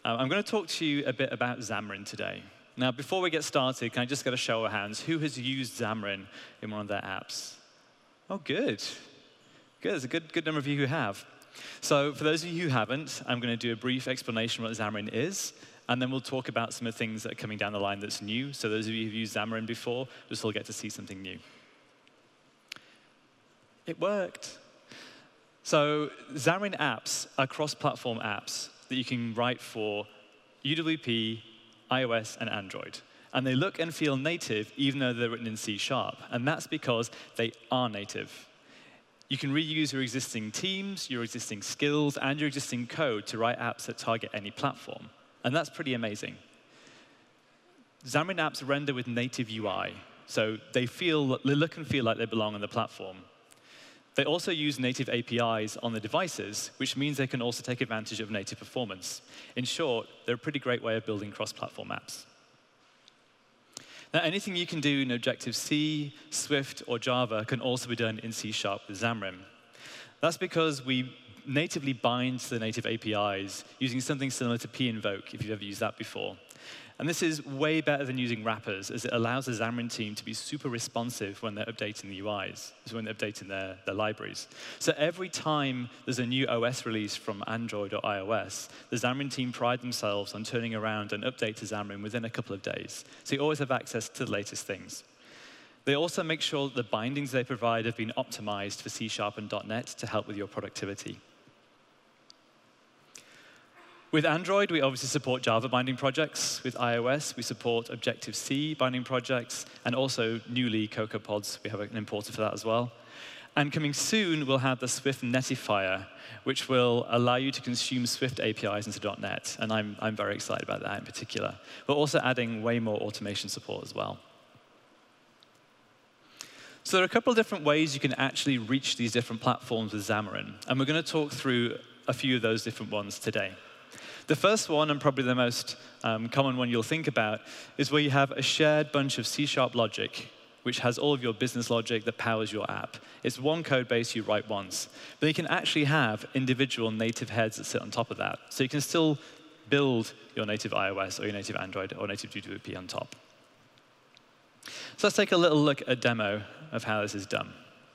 I'm going to talk to you a bit about Xamarin today. Now, before we get started, can I just get a show of hands? Who has used Xamarin in one of their apps? Oh, good. Good. There's a good number of you who have. So for those of you who haven't, I'm going to do a brief explanation of what Xamarin is, and then we'll talk about some of the things that are coming down the line that's new. So those of you who've used Xamarin before, just will get to see something new. It worked. So Xamarin apps are cross-platform apps that you can write for UWP, iOS, and Android. And they look and feel native, even though they're written in C#. And that's because they are native. You can reuse your existing teams, your existing skills, and your existing code to write apps that target any platform. And that's pretty amazing. Xamarin apps render with native UI. So they look and feel like they belong on the platform. They also use native APIs on the devices, which means they can also take advantage of native performance. In short, they're a pretty great way of building cross-platform apps. Now, anything you can do in Objective-C, Swift, or Java can also be done in C# with Xamarin. That's because we natively bind to the native APIs using something similar to pinvoke, if you've ever used that before. And this is way better than using wrappers, as it allows the Xamarin team to be super responsive when they're updating the UIs, so when they're updating their libraries. So every time there's a new OS release from Android or iOS, the Xamarin team pride themselves on turning around and update to Xamarin within a couple of days. So you always have access to the latest things. They also make sure that the bindings they provide have been optimized for C# and .NET to help with your productivity. With Android, we obviously support Java binding projects. With iOS, we support Objective-C binding projects, and also newly CocoaPods. We have an importer for that as well. And coming soon, we'll have the Swift Netifier, which will allow you to consume Swift APIs into .NET. And I'm very excited about that in particular. We're also adding way more automation support as well. So there are a couple of different ways you can actually reach these different platforms with Xamarin. And we're going to talk through a few of those different ones today. The first one, and probably the most common one you'll think about, is where you have a shared bunch of C# logic, which has all of your business logic that powers your app. It's one code base you write once. But you can actually have individual native heads that sit on top of that. So you can still build your native iOS or your native Android or native UWP on top. So let's take a little look at a demo of how this is done.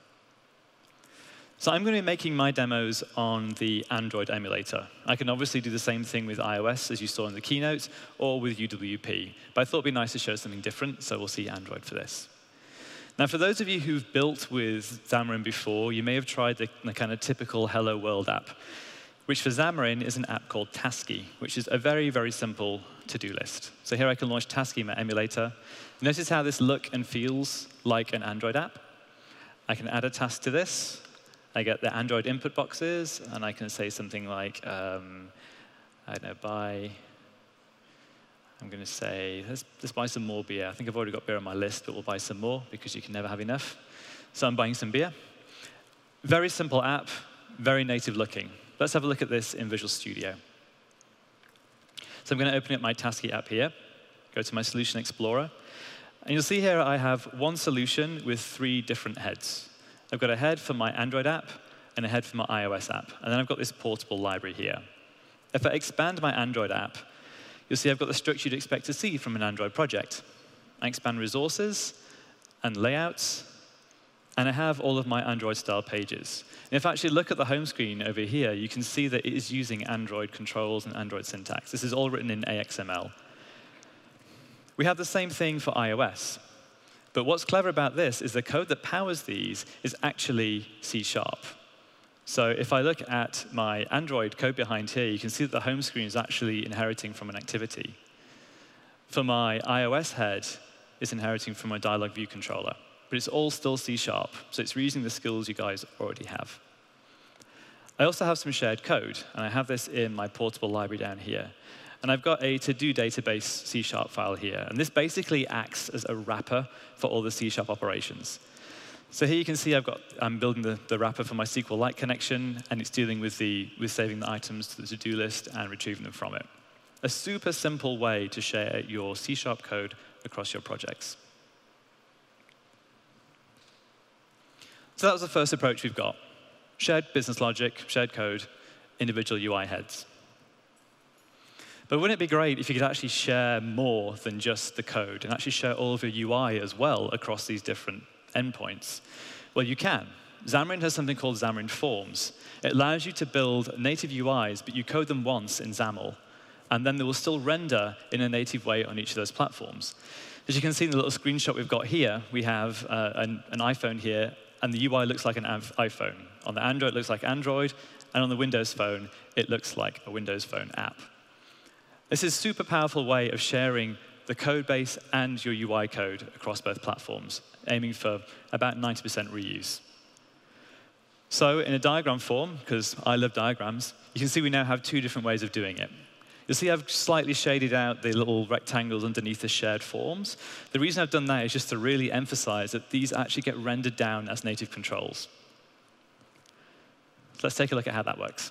So I'm going to be making my demos on the Android emulator. I can obviously do the same thing with iOS, as you saw in the keynote, or with UWP. But I thought it'd be nice to show something different, so we'll see Android for this. Now, for those of you who've built with Xamarin before, you may have tried the kind of typical Hello World app, which for Xamarin is an app called Tasky, which is a very, very simple to-do list. So here I can launch Tasky in my emulator. Notice how this looks and feels like an Android app. I can add a task to this. I get the Android input boxes, and I can say something like, I don't know, I'm going to say, let's buy some more beer. I think I've already got beer on my list, but we'll buy some more, because you can never have enough. So I'm buying some beer. Very simple app, very native looking. Let's have a look at this in Visual Studio. So I'm going to open up my Tasky app here, go to my Solution Explorer. And you'll see here I have one solution with 3 different heads. I've got a head for my Android app and a head for my iOS app. And then I've got this portable library here. If I expand my Android app, you'll see I've got the structure you'd expect to see from an Android project. I expand resources and layouts, and I have all of my Android-style pages. And if I actually look at the home screen over here, you can see that it is using Android controls and Android syntax. This is all written in AXML. We have the same thing for iOS. But what's clever about this is the code that powers these is actually C#. So if I look at my Android code behind here, you can see that the home screen is actually inheriting from an activity. For my iOS head, it's inheriting from a dialog view controller. But it's all still C#, so it's reusing the skills you guys already have. I also have some shared code, and I have this in my portable library down here. And I've got a to-do database C# file here. And this basically acts as a wrapper for all the C# operations. So here you can see I'm building the wrapper for my SQLite connection, and it's dealing with saving the items to the to-do list and retrieving them from it. A super simple way to share your C# code across your projects. So that was the first approach we've got. Shared business logic, shared code, individual UI heads. But wouldn't it be great if you could actually share more than just the code and actually share all of your UI as well across these different endpoints? Well, you can. Xamarin has something called Xamarin Forms. It allows you to build native UIs, but you code them once in XAML, and then they will still render in a native way on each of those platforms. As you can see in the little screenshot we've got here, we have an iPhone here, and the UI looks like an iPhone. On the Android, it looks like Android, and on the Windows Phone, it looks like a Windows Phone app. This is a super powerful way of sharing the code base and your UI code across both platforms, aiming for about 90% reuse. So in a diagram form, because I love diagrams, you can see we now have two different ways of doing it. You'll see I've slightly shaded out the little rectangles underneath the shared forms. The reason I've done that is just to really emphasize that these actually get rendered down as native controls. So let's take a look at how that works.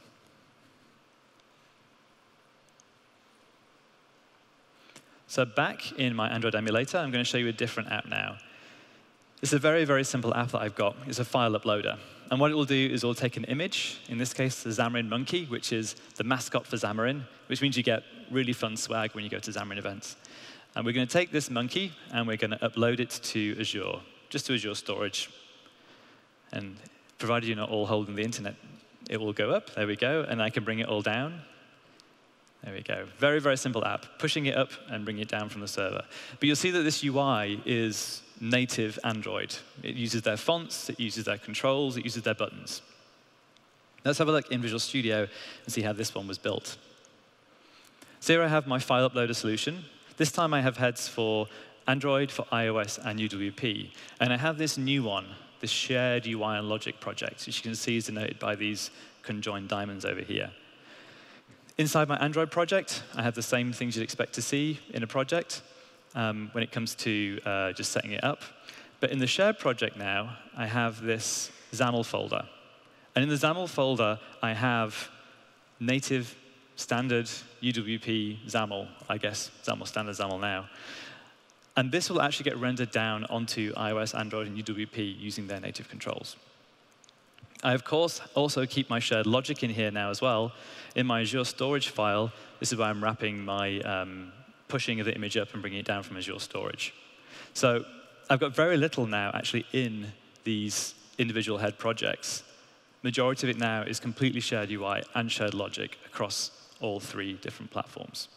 So back in my Android emulator, I'm going to show you a different app now. It's a very, very simple app that I've got. It's a file uploader. And what it will do is it will take an image, in this case, the Xamarin Monkey, which is the mascot for Xamarin, which means you get really fun swag when you go to Xamarin events. And we're going to take this monkey, and we're going to upload it to Azure, just to Azure Storage. And provided you're not all holding the internet, it will go up. There we go. And I can bring it all down. There we go. Very, very simple app. Pushing it up and bringing it down from the server. But you'll see that this UI is native Android. It uses their fonts, it uses their controls, it uses their buttons. Let's have a look in Visual Studio and see how this one was built. So here I have my file uploader solution. This time I have heads for Android, for iOS, and UWP. And I have this new one, this shared UI and logic project, which you can see is denoted by these conjoined diamonds over here. Inside my Android project, I have the same things you'd expect to see in a project when it comes to just setting it up. But in the shared project now, I have this XAML folder. And in the XAML folder, I have native standard UWP XAML, I guess XAML standard XAML now. And this will actually get rendered down onto iOS, Android, and UWP using their native controls. I, of course, also keep my shared logic in here now as well. In my Azure Storage file, this is where I'm wrapping my pushing of the image up and bringing it down from Azure Storage. So I've got very little now actually in these individual head projects. Majority of it now is completely shared UI and shared logic across all three different platforms.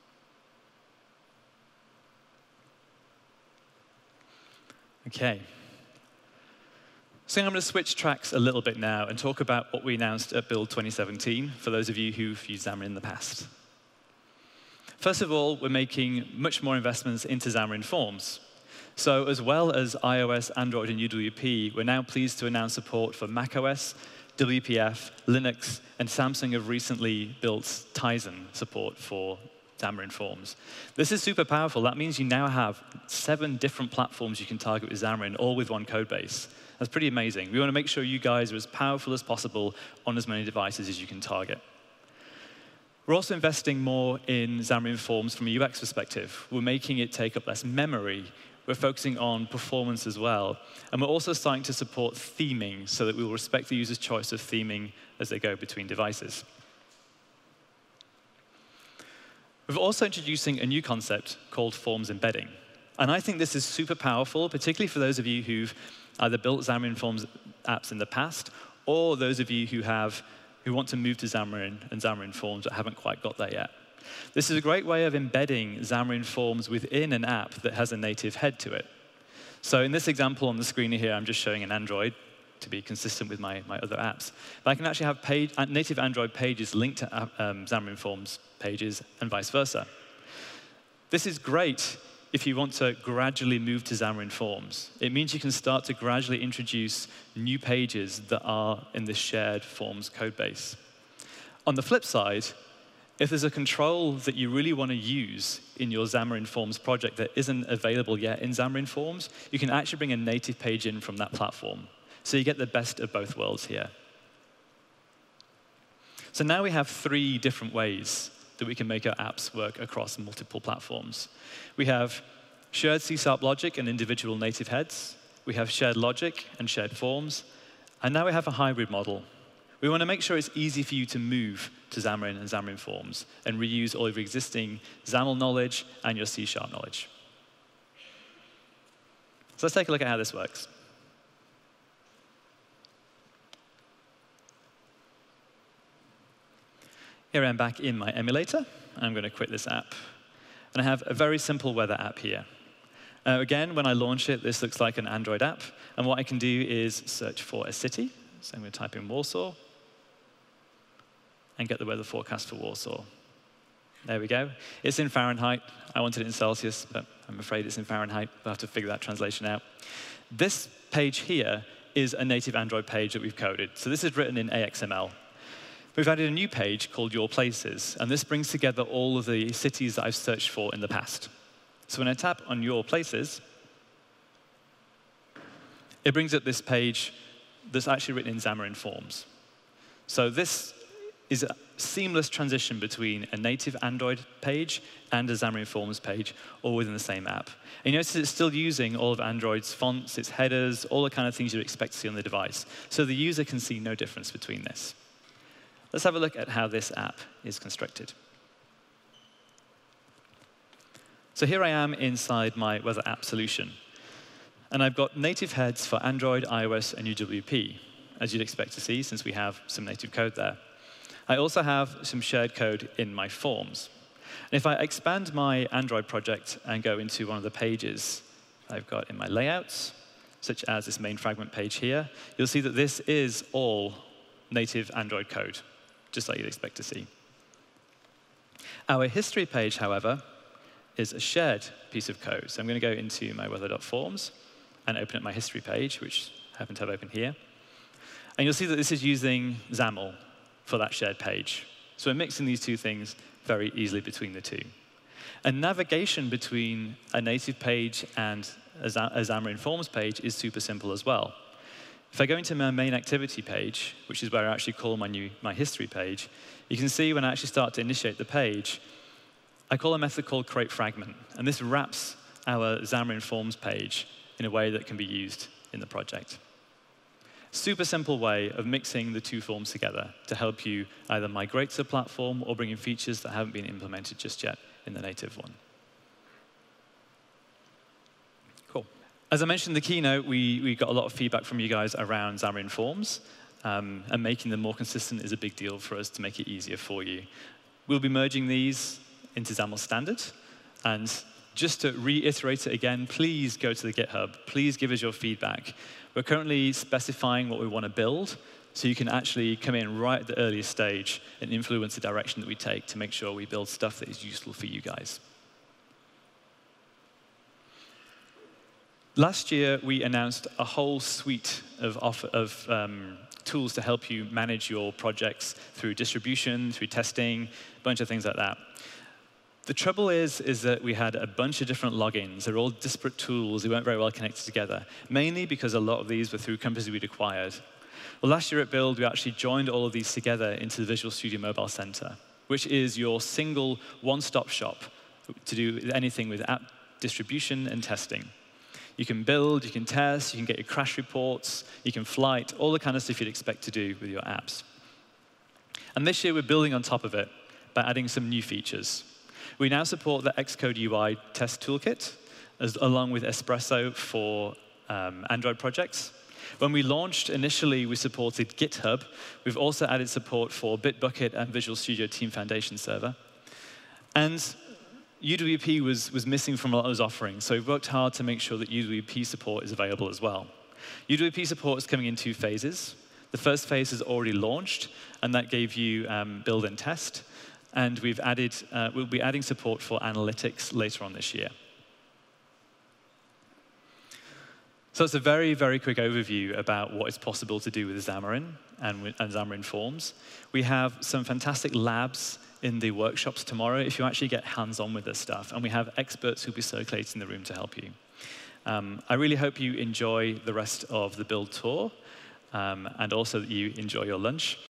OK. So I'm going to switch tracks a little bit now and talk about what we announced at Build 2017 for those of you who've used Xamarin in the past. First of all, we're making much more investments into Xamarin Forms. So as well as iOS, Android, and UWP, we're now pleased to announce support for macOS, WPF, Linux, and Samsung have recently built Tizen support for Xamarin Forms. This is super powerful. That means you now have 7 different platforms you can target with Xamarin, all with one code base. That's pretty amazing. We want to make sure you guys are as powerful as possible on as many devices as you can target. We're also investing more in Xamarin Forms from a UX perspective. We're making it take up less memory. We're focusing on performance as well. And we're also starting to support theming so that we will respect the user's choice of theming as they go between devices. We're also introducing a new concept called Forms Embedding. And I think this is super powerful, particularly for those of you who've either built Xamarin Forms apps in the past, or those of you who want to move to Xamarin and Xamarin Forms but haven't quite got there yet. This is a great way of embedding Xamarin Forms within an app that has a native head to it. So in this example on the screen here, I'm just showing an Android to be consistent with my other apps. But I can actually have native Android pages linked to Xamarin Forms pages and vice versa. This is great if you want to gradually move to Xamarin Forms. It means you can start to gradually introduce new pages that are in the shared Forms code base. On the flip side, if there's a control that you really want to use in your Xamarin Forms project that isn't available yet in Xamarin Forms, you can actually bring a native page in from that platform. So you get the best of both worlds here. So now we have 3 different ways that we can make our apps work across multiple platforms. We have shared C# logic and individual native heads. We have shared logic and shared forms. And now we have a hybrid model We want to make sure it's easy for you to move to Xamarin and Xamarin Forms and reuse all of your existing XAML knowledge and your C# knowledge. So let's take a look at how this works. Here I'm back in my emulator. I'm going to quit this app. And I have a very simple weather app here. Again, when I launch it, this looks like an Android app. And what I can do is search for a city. So I'm going to type in Warsaw and get the weather forecast for Warsaw. There we go. It's in Fahrenheit. I wanted it in Celsius, but I'm afraid it's in Fahrenheit. We'll have to figure that translation out. This page here is a native Android page that we've coded. So this is written in AXML. We've added a new page called Your Places, and this brings together all of the cities that I've searched for in the past. So when I tap on Your Places, it brings up this page that's actually written in Xamarin Forms. So this is a seamless transition between a native Android page and a Xamarin Forms page, all within the same app. And you notice it's still using all of Android's fonts, its headers, all the kind of things you'd expect to see on the device. So the user can see no difference between this. Let's have a look at how this app is constructed. So here I am inside my weather app solution. And I've got native heads for Android, iOS, and UWP, as you'd expect to see, since we have some native code there. I also have some shared code in my forms. And if I expand my Android project and go into one of the pages I've got in my layouts, such as this main fragment page here, you'll see that this is all native Android code, just like you'd expect to see. Our history page, however, is a shared piece of code. So I'm going to go into my weather.forms and open up my history page, which I happen to have open here. And you'll see that this is using XAML for that shared page. So we're mixing these two things very easily between the two. And navigation between a native page and a Xamarin Forms page is super simple as well. If I go into my main activity page, which is where I actually call my history page, you can see when I actually start to initiate the page, I call a method called createFragment. And this wraps our Xamarin Forms page in a way that can be used in the project. Super simple way of mixing the two forms together to help you either migrate to the platform or bring in features that haven't been implemented just yet in the native one. Cool. As I mentioned in the keynote, we got a lot of feedback from you guys around Xamarin Forms, and making them more consistent is a big deal for us to make it easier for you. We'll be merging these into XAML Standard, and just to reiterate it again, please go to the GitHub. Please give us your feedback. We're currently specifying what we want to build, so you can actually come in right at the earliest stage and influence the direction that we take to make sure we build stuff that is useful for you guys. Last year, we announced a whole suite of tools to help you manage your projects through distribution, through testing, a bunch of things like that. The trouble is that we had a bunch of different logins. They're all disparate tools. They weren't very well connected together, mainly because a lot of these were through companies we'd acquired. Well, last year at Build, we actually joined all of these together into the Visual Studio Mobile Center, which is your single one-stop shop to do anything with app distribution and testing. You can build, you can test, you can get your crash reports, you can flight, all the kind of stuff you'd expect to do with your apps. And this year, we're building on top of it by adding some new features. We now support the Xcode UI test toolkit, along with Espresso for Android projects. When we launched, initially, we supported GitHub. We've also added support for Bitbucket and Visual Studio Team Foundation Server. And UWP was missing from a lot of those offerings, so we've worked hard to make sure that UWP support is available as well. UWP support is coming in 2 phases. The first phase is already launched, and that gave you build and test. And we'll be adding support for analytics later on this year. So it's a very, very quick overview about what is possible to do with Xamarin and Xamarin Forms. We have some fantastic labs in the workshops tomorrow if you actually get hands-on with this stuff. And we have experts who'll be circulating the room to help you. I really hope you enjoy the rest of the Build tour, and also that you enjoy your lunch.